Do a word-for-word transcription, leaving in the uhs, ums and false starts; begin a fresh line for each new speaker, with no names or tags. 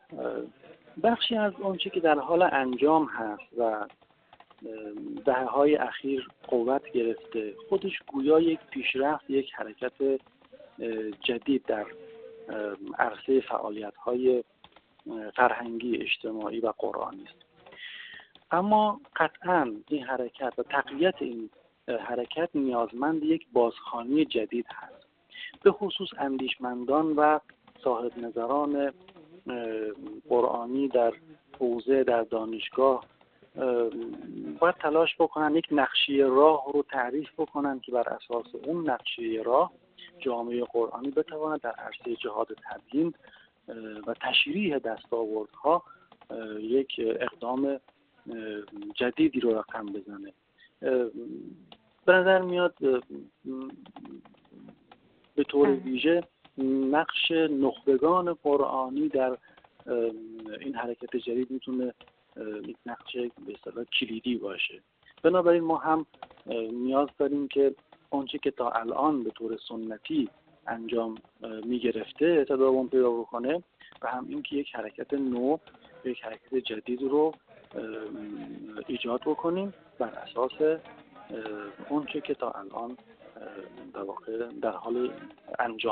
بخشی از آنچه که در حال انجام هست و دهه‌های اخیر قوت گرفته خودش گویا یک پیشرفت، یک حرکت جدید در عرصه فعالیت‌های فرهنگی، اجتماعی و قرآنی است. اما قطعاً این حرکت و تقویت این حرکت نیازمند یک بازخوانی جدید هست. به خصوص اندیشمندان و صاحب نظران قرآنی در حوزه، در دانشگاه باید تلاش بکنن یک نقشه راه رو تعریف بکنن که بر اساس اون نقشه راه جامعه قرآنی بتواند در عرصه جهاد تبیین و تشریح دستاوردها یک اقدام جدیدی رو رقم بزنه. به نظر میاد به طور ویژه نقش نخبگان قرآنی در این حرکت جدید میتونه یک نقش به اصطلاح کلیدی باشه. بنابراین ما هم نیاز داریم که آنچه که تا الان به طور سنتی انجام میگرفته تداوم پیدا بکنه و هم اینکه یک حرکت نو، یک حرکت جدید رو ایجاد بکنیم بر اساس اونچه که تا الان در واقع در حال انجام